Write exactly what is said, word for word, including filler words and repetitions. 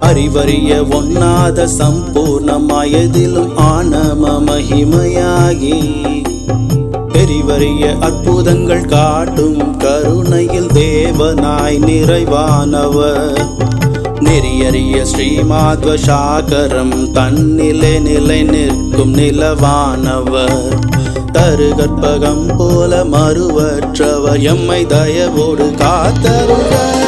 அறிவறிய ஒண்ணாத சம்பூர்ணமாயதிலும் ஆனம மகிமையாகி பெரிவறிய அற்புதங்கள் காட்டும் கருணையில் தேவனாய் நிறைவானவர் நெறியறிய ஸ்ரீமாத்வ சாகரம் தன்னிலே நிலை நிற்கும் நிலவானவர் தருகற்பகம் போல மறுவற்றவர் எம்மை தயவோடு காத்தருள்வார்.